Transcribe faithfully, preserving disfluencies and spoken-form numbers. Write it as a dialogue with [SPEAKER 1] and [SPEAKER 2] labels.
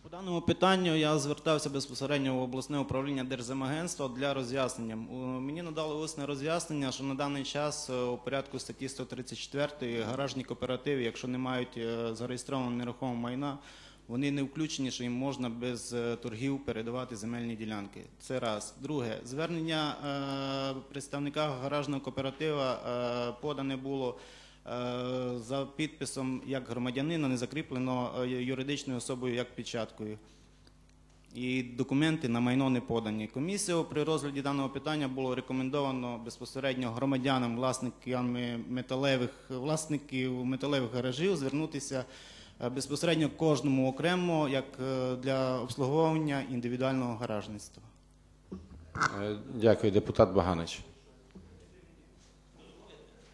[SPEAKER 1] По даному питанню я звертався безпосередньо в обласне управління Держземагентства для роз'яснення. Мені надали усне роз'яснення, що на даний час у порядку статті сто тридцять чотири гаражні кооперативи, якщо не мають зареєстрованого нерухомого майна, вони не включені, що їм можна без торгів передавати земельні ділянки. Це раз. Друге, звернення е, представника гаражного кооператива е, подане було е, за підписом як громадянина, не закріплено юридичною особою як печаткою. І документи на майно не подані. Комісією при розгляді даного питання було рекомендовано безпосередньо громадянам, власникам металевих, власників металевих гаражів звернутися безпосередньо кожному окремо, як для обслуговування індивідуального гаражництва.
[SPEAKER 2] Дякую, депутат Баганич.